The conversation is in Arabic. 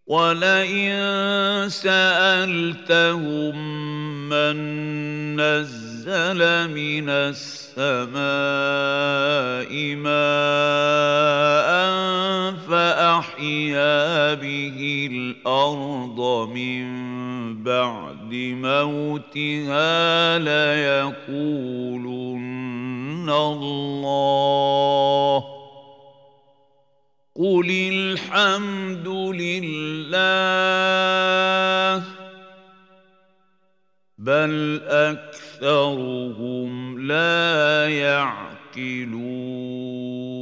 وَلَئِن سَأَلْتَهُم مَّن نَّزَّلَ مِنَ السَّمَاءِ مَاءً فَأَحْيَا بِهِ الْأَرْضَ مِن بَعْدِ مَوْتِهَا لَيَقُولُنَّ اللَّهُ ۚ قُلِ الْحَمْدُ لِلَّهِ ۚ بَلْ أَكْثَرُهُمْ لَا يَعْقِلُونَ